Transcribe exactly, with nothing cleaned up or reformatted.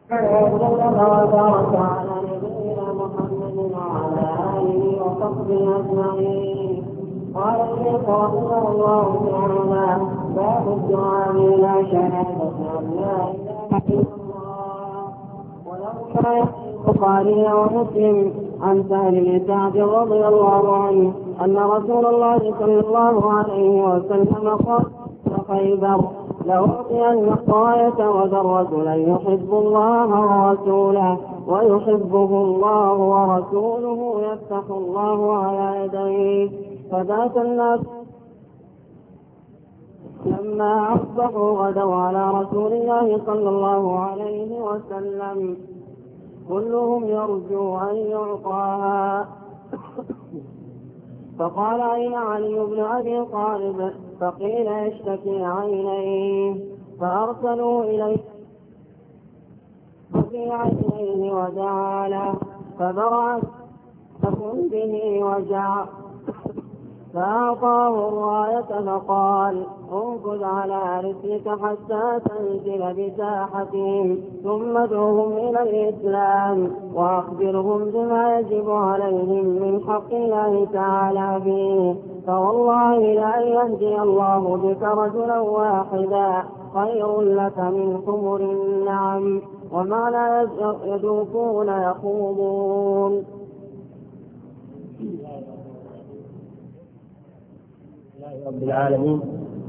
وبارك على نبينا محمد وعلى آله وصحبه أجمعين. قال الشيخ رحمه الله تعالى: باب الدعاء إلى شهادة أن لا إله إلا الله. ولو كان البخاري ومسلم عن سهل بن سعد رضي الله عنه أن رسول الله صلى الله عليه وسلم قال خيبر: لأعطين الراية وذا الرجل يحب الله ورسوله ويحبه الله ورسوله يفتح الله على يديه. فذات الناس لما أصبحوا غدوا على رسول الله صلى الله عليه وسلم كلهم يرجو أن يعطاها. فقال: أين علي بن أبي طالب؟ فقيل: يشتكي عينيه. فأرسلوا إليه في عينيه ودعا له فبرأت فكن به وجع، فأعطاه الراية فقال: انفذ على رسلك حتى تنزل بساحتهم ثم ادعوهم إلى الإسلام وأخبرهم بما يجب عليهم من حق الله تعالى فيه، فوالله لأن يهدي الله بك رجلا واحدا خير لك من حمر النعم. وما لا يذوقون يخوضون. رب العالمين،